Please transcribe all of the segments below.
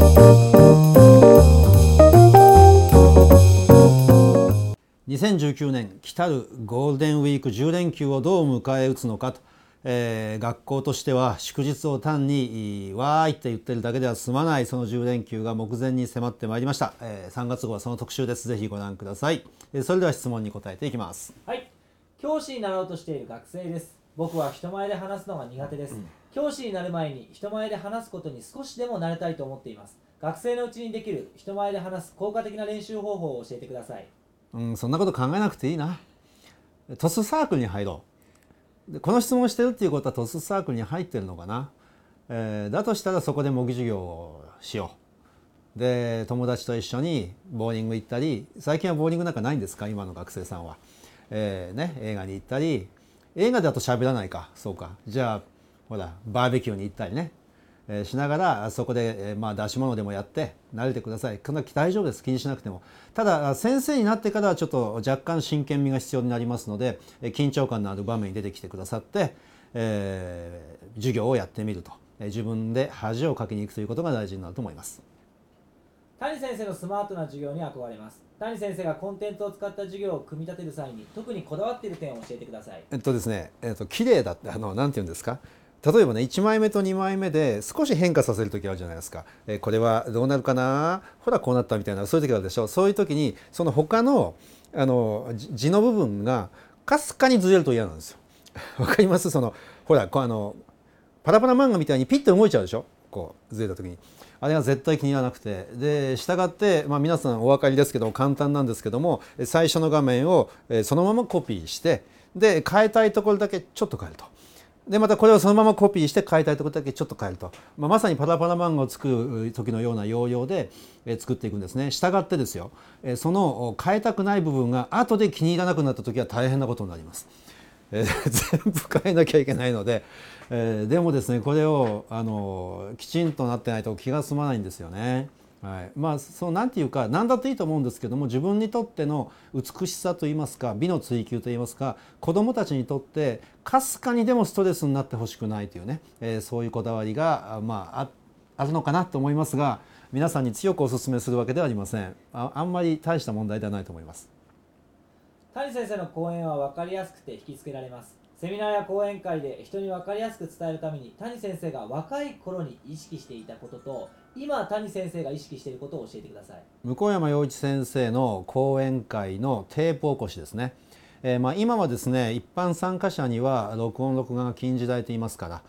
2019年来たるゴールデンウィーク10連休をどう迎え撃つのかと、学校としては祝日を単にわーいって言ってるだけでは済まないその10連休が目前に迫ってまいりました。3月号はその特集です。ぜひご覧ください。それでは質問に答えていきます。 はい、教師になろうとしている学生です。僕は人前で話すのが苦手です。教師になる前に人前で話すことに少しでも慣れたいと思っています。学生のうちにできる人前で話す効果的な練習方法を教えてください。 そんなこと考えなくていいな。トスサークルに入ろう。でこの質問をしてるっていうことはトスサークルに入ってるのかな。だとしたらそこで模擬授業をしよう。で友達と一緒にボーリング行ったり、最近はボーリングなんかないんですか今の学生さんは。映画に行ったり、映画だと喋らないか、そうか、じゃあほらバーベキューに行ったりね、しながらそこで、出し物でもやって慣れてください。大丈夫です、気にしなくても。ただ先生になってからはちょっと若干真剣味が必要になりますので、緊張感のある場面に出てきてくださって、授業をやってみると、自分で恥をかきに行くということが大事になると思います。 谷先生のスマートな授業に憧れます。谷先生がコンテンツを使った授業を組み立てる際に特にこだわっている点を教えてください。 ですね、綺麗だって、なんていうんですか、例えばね、1枚目と2枚目で少し変化させる時あるじゃないですか。これはどうなるかな、ほらこうなったみたいな、そういう時あるでしょ。そういう時にその他の字の部分がかすかにずれると嫌なんですよ。わかります？ほらパラパラ漫画みたいにピッと動いちゃうでしょ、こうずれた時に。あれは絶対気に入らなくて、で従って、皆さんお分かりですけど簡単なんですけども、最初の画面をそのままコピーして、で変えたいところだけちょっと変えると。でまたこれをそのままコピーして変えたいところだけちょっと変えると、まさにパラパラ漫画を作る時のような要領で作っていくんですね。従ってですよ、その変えたくない部分が後で気に入らなくなった時は大変なことになります。全部変えなきゃいけないので、でもですね、これをきちんとなってないと気が済まないんですよね。はい、なんていうか何だっていいと思うんですけども、自分にとっての美しさといいますか、美の追求といいますか、子どもたちにとってかすかにでもストレスになってほしくないというね、そういうこだわりが、あるのかなと思いますが、皆さんに強くお勧めするわけではありません。あんまり大した問題ではないと思います。 谷先生の講演は分かりやすくて引きつけられます。セミナーや講演会で人に分かりやすく伝えるために谷先生が若い頃に意識していたことと今谷先生が意識していることを教えてください。 向山洋一先生の講演会のテープ起こしですね。今はですね、一般参加者には録音録画が禁じられていますから、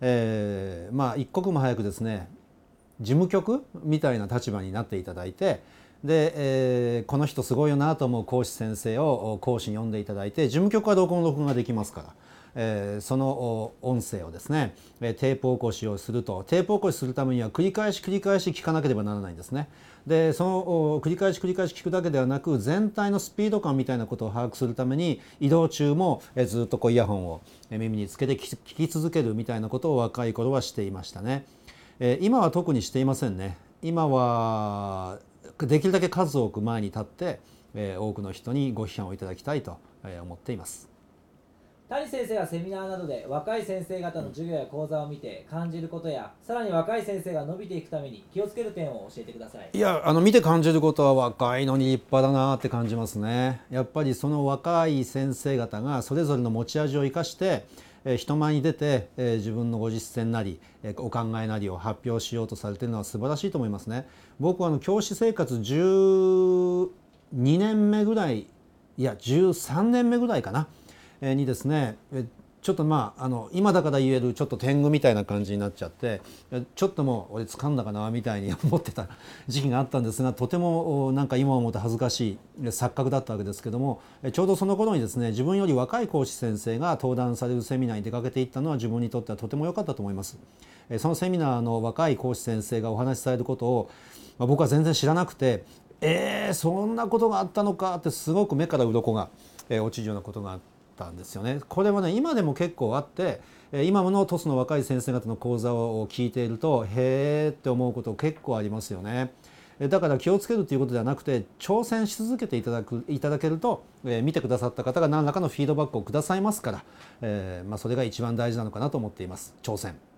一刻も早くですね、事務局みたいな立場になっていただいて、で、この人すごいよなと思う講師先生を講師に呼んでいただいて、事務局は録音録画ができますから、その音声をですね、テープ起こしをすると。テープ起こしするためには繰り返し聞かなければならないんですね。でその繰り返し聞くだけではなく、全体のスピード感みたいなことを把握するために移動中もずっとイヤホンを耳につけて聞き続けるみたいなことを若い頃はしていましたね。今は特にしていませんね。今はできるだけ数多く前に立って、多くの人にご批判をいただきたいと思っています。 谷先生がセミナーなどで若い先生方の授業や講座を見て感じることや、さらに若い先生が伸びていくために気をつける点を教えてください。 いや、見て感じることは若いのに立派だなって感じますね。やっぱりその若い先生方がそれぞれの持ち味を生かして人前に出て自分のご実践なりお考えなりを発表しようとされているのは素晴らしいと思いますね。僕は教師生活12年目ぐらい、いや13年目ぐらいかなにですね、ちょっと今だから言えるちょっと天狗みたいな感じになっちゃって、ちょっともう俺掴んだかなみたいに思ってた時期があったんですが、とてもなんか今思うと恥ずかしい錯覚だったわけですけども、ちょうどその頃にですね、自分より若い講師先生が登壇されるセミナーに出かけていったのは自分にとってはとても良かったと思います。そのセミナーの若い講師先生がお話しされることを、僕は全然知らなくて、そんなことがあったのかってすごく目から鱗が落ちるようなことがあったんですよね。これはね、今でも結構あって、今のトスの若い先生方の講座を聞いているとへーって思うこと結構ありますよね。だから気をつけるということではなくて、挑戦し続けていただけると、見てくださった方が何らかのフィードバックをくださいますから、それが一番大事なのかなと思っています。挑戦。